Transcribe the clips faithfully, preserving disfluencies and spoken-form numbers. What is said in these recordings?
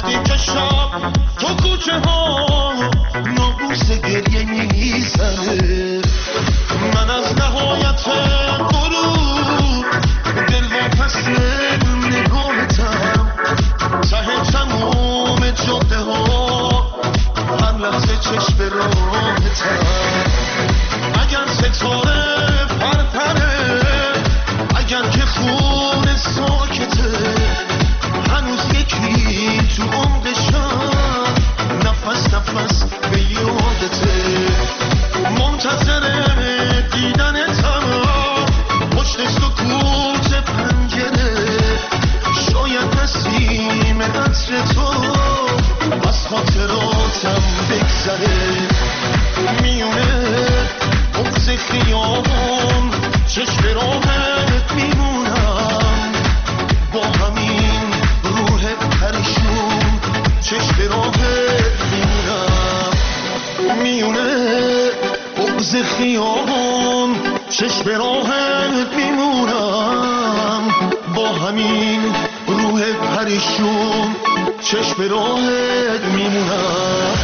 وقتی که شب تو کوچه ها ناموس گریه میزنه، من از نهایت غروب دل واپس نگاهتم، ته تموم جاده ها هر لحظه چشم راهتم. اگر ستاره پرپره، اگر که خون ساکته، هنوز یکی تو عمقشم نفس نفس به یادته، منتظر دیدنتم پشت سکوت پنجره، شاید نسیم عطر تو از خاطراتم بگذره، میونه بغض خیابون چشم راهت میمونم، با همین روح پریشون چشم راهت میمونم، میونه بغض خیابون چشم راهت میمونم، با همین روح پریشون چشم راهت میمونم.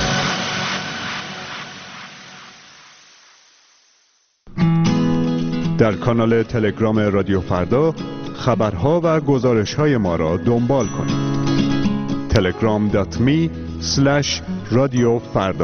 در کانال تلگرام رادیو فردا خبرها و گزارش‌های ما را دنبال کنید. تلگرام دات می اسلش رادیو فردا.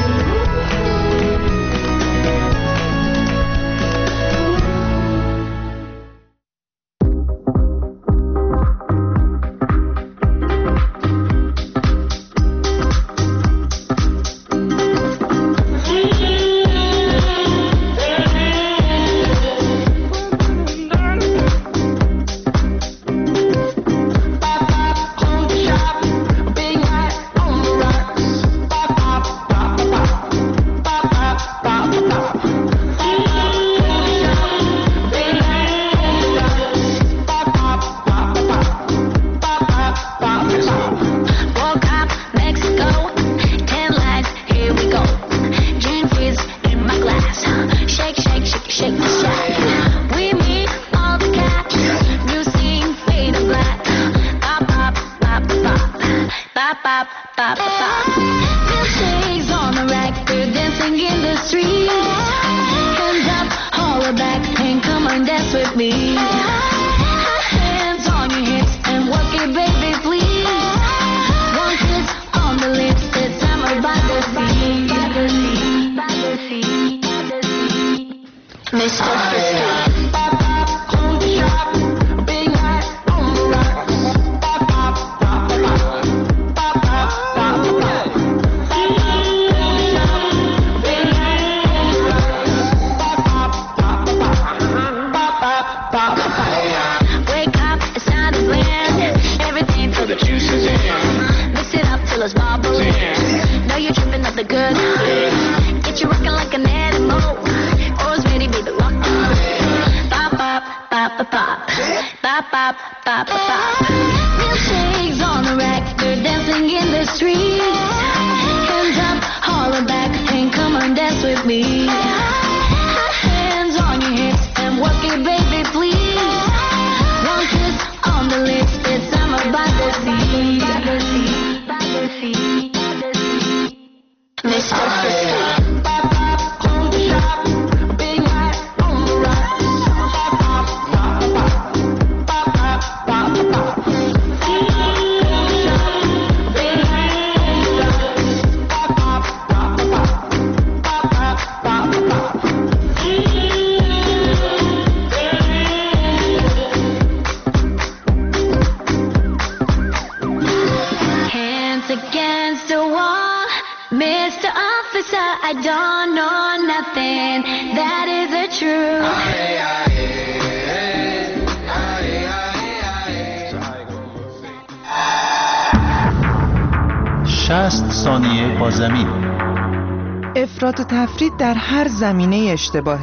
شصت ثانیه با زمین. افراط و تفرید در هر زمینه اشتباهه.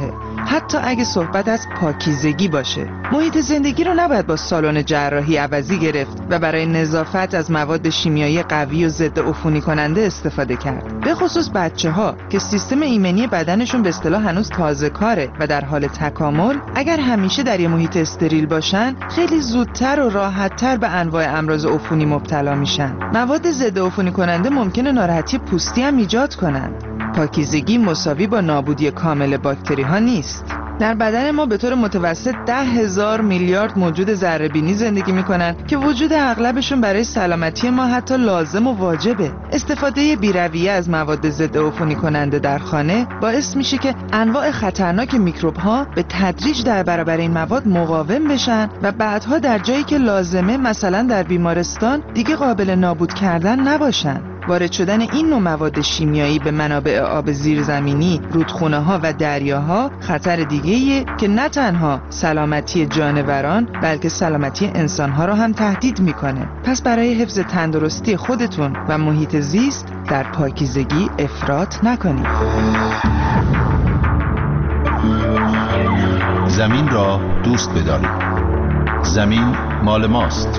حتی اگه صحبت از پاکیزگی باشه. محیط زندگی رو نباید با سالن جراحی عوضی گرفت و برای نظافت از مواد شیمیایی قوی و ضد عفونی کننده استفاده کرد. به خصوص بچه‌ها که سیستم ایمنی بدنشون به اصطلاح هنوز تازه کاره و در حال تکامل، اگر همیشه در یه محیط استریل باشن، خیلی زودتر و راحت‌تر به انواع امراض عفونی مبتلا میشن. مواد ضد عفونی کننده ممکنه ناراحتی پوستی هم ایجاد کنند. پاکیزگی مساوی با نابودی کامل باکتری ها نیست. در بدن ما به طور متوسط ده هزار میلیارد موجود ذره‌بینی زندگی میکنن که وجود اغلبشون برای سلامتی ما حتی لازم و واجبه. استفاده بی‌رویه از مواد ضد عفونی کننده در خانه باعث میشه که انواع خطرناک میکروب ها به تدریج در برابر این مواد مقاوم بشن و بعدها در جایی که لازمه، مثلا در بیمارستان، دیگه قابل نابود کردن نباشن. وارد شدن این نوع مواد شیمیایی به منابع آب زیرزمینی، رودخونه‌ها و دریاها خطر دیگه‌ایه که نه تنها سلامتی جانوران بلکه سلامتی انسان‌ها را هم تهدید می‌کنه. پس برای حفظ تندرستی خودتون و محیط زیست در پاکیزگی افراط نکنید. زمین را دوست بدارید. زمین مال ماست.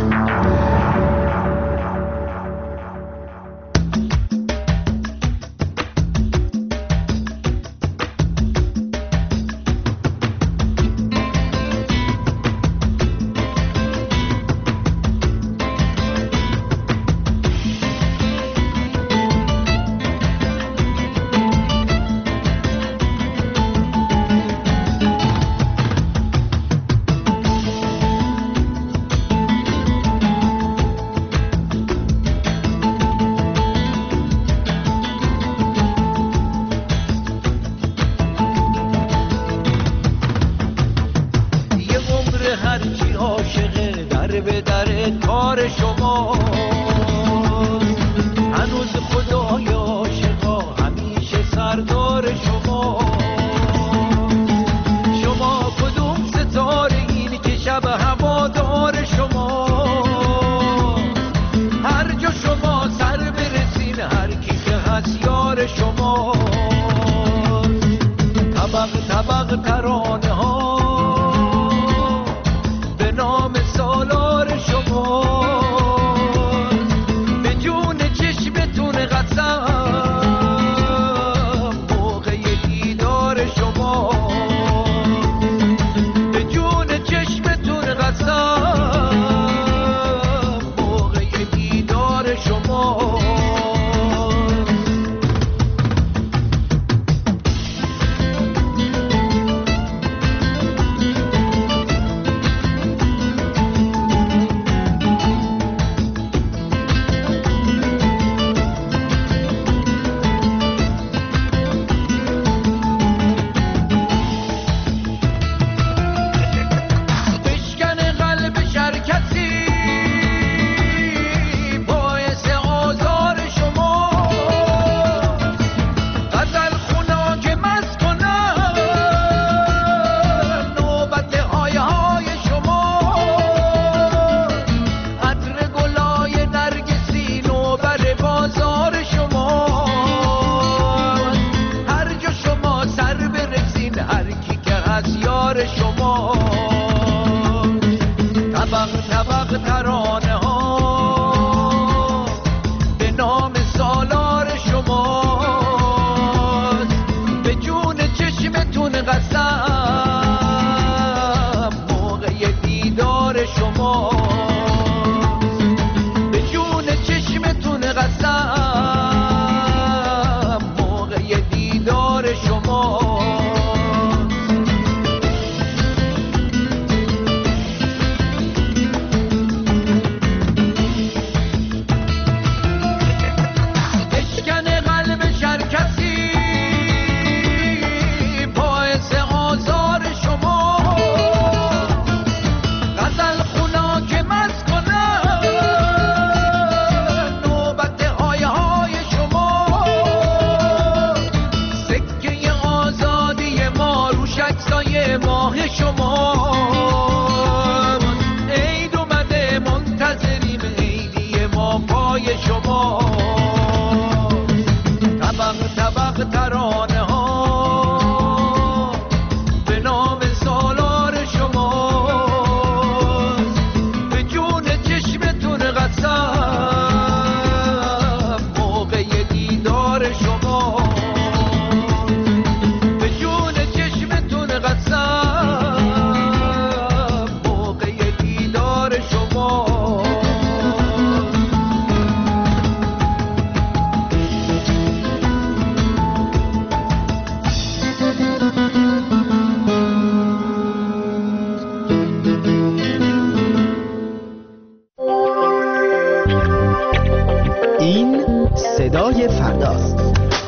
صدای فرداست.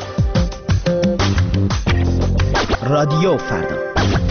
رادیو فردا.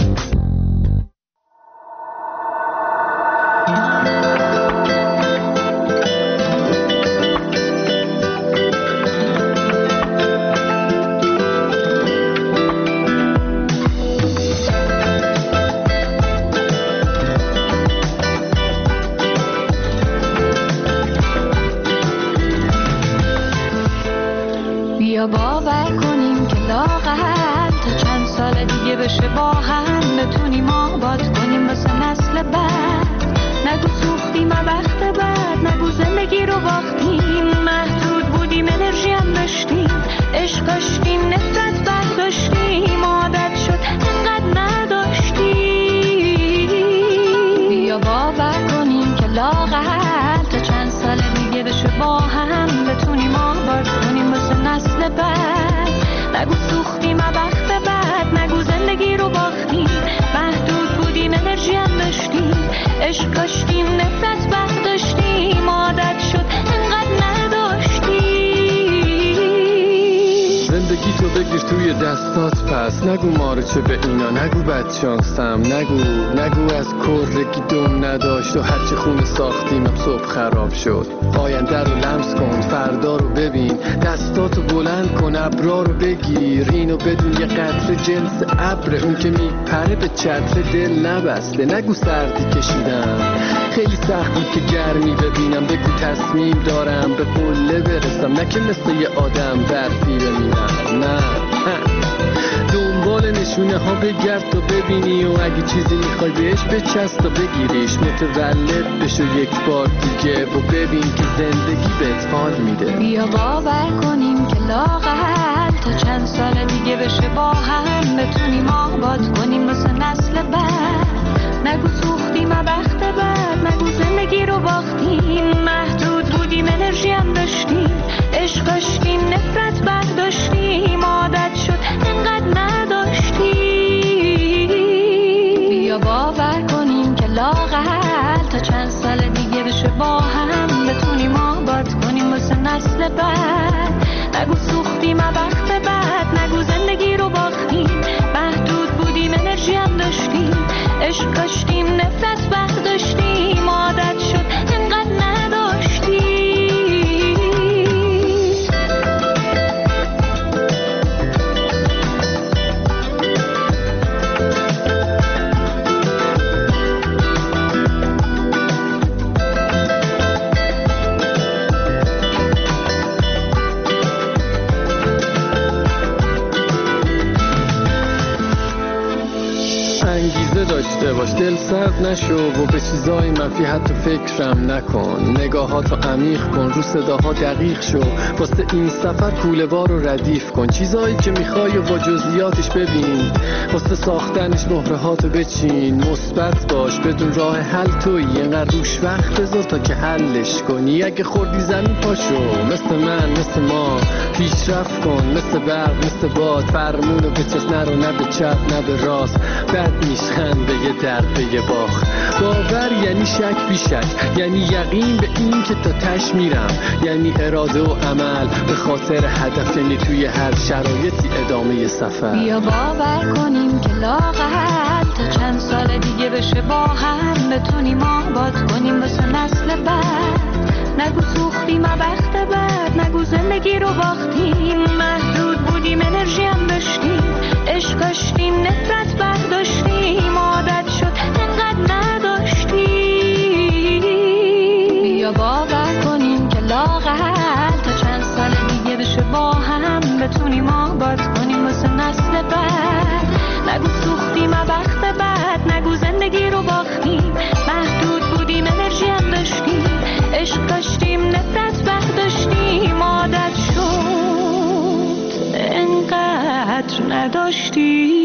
بیا باور کنیم که لااقل تا چند سال دیگه بشه با هم بتونیم آباد کنیم واسه نسل بعد. نگو سوختیم وقت بعد، نگو زندگی رو باختیم، محدود بودیم انرژی هم داشتیم، عشق داشتیم نفرت برداشتیم، عادت شد انقدر نداشتیم. بیا باور کنیم که لااقل تا چند سال دیگه بشه با هم بتونیم آباد کنیم واسه نسل بعد. نگو سوختیم وقت بعد، نگو زندگی رو باختیم، محدود بودیم انرژی هم داشتیم، عشق داشتیم نفرت برداشتیم، عادت شد انقدر نداشتیم. زندگی تو بگیر توی دستات پس، نگو ماره چه به اینا، نگو بدشانسم، نگو نگو از کرگی دم نداشت و هرچی خونه ساختیمم صبح خراب شد. آینده رو لمس کن، فردا رو ببین، دستاتو بلند کن، ابرا رو بگیر، اینو بدون یه قطره جنس ابر، اون که میپره به چتر دل نبسته. نگو سردی کشیدم، خیلی سخت بود که گرمی ببینم، بگو تصمیم دارم به قله برسم، نه که مثل یه آدم برفی بمیرم. نه دنبال نشونه ها بگرد تا ببینی، و اگه چیزی میخوای بهش بچست تا بگیریش، متولد بشو یک بار دیگه و ببین که زندگی بهت حال میده. بیا باور کنیم که لااقل تا چند سال دیگه بشه با هم بتونیم آباد کنیم واسه نسل بعد. نگو سوختیم وقت بعد، نگو زندگی رو باختیم، محدود بودیم انرژی هم داشتیم، عشق داشتیم نفرت برداشتیم، عادت شد انقدر نداشتیم. بیا باور کنیم که لااقل تا چند سال دیگه بشه با هم بتونیم آباد کنیم واسه نسل بعد. نگو سوختیم وقت بعد، نگو زندگی رو باختیم، محدود بودیم انرژی هم داشتیم، عشق داشتیم نفرت برداشتیم، عادت شد انقدر نداشتیم. انگیزه داشته باش، دل سرد نشو و به چیزای منفی حتی فکرم نکن، نگاهاتو عمیق کن، رو صداها دقیق شو، واسه این سفر کوله‌وار رو ردیف کن، چیزایی که میخوای و با جزئیاتش ببین، واسه ساختنش مهرهاتو بچین، مثبت باش بدون راه حل تویی، اینقدر روش وقت بذار تا که حلش کنی. اگه خوردی زمین پاشو، مثل من مثل ما پیشرفت کن، مثل برق مثل باد، فرمونو به چست نرو، نه به چپ نه به راست، بد میشخند به یه درد به یه باخت. باور یعنی شک بی شک، یعنی یقین به این که تا تش میرم، یعنی اراده و عمل به خاطر هدف، یعنی توی هر شرایطی ادامه سفر. بیا باور کنیم که لااقل تا چند سال دیگه بشه با هم بتونیم آباد کنیم واسه نسل بعد. نگو سوختیم وقت بعد، نگو زندگی رو باختیم، محدود بودیم انرژی هم داشتیم، عشق داشتیم نفرت برداشتیم، عادت شد انقدر نداشتیم. بیا باور کنیم که لااقل تا چند سال دیگه بشه با هم بتونیم آباد کنیم واسه نسل بعد. نگو سوختیم وقت بعد، نگو زندگی رو باختیم، محدود بودیم انرژی هم داشتیم، عشق داشتیم نفرت برداشتیم، عادت شد انقدر نداشتیم.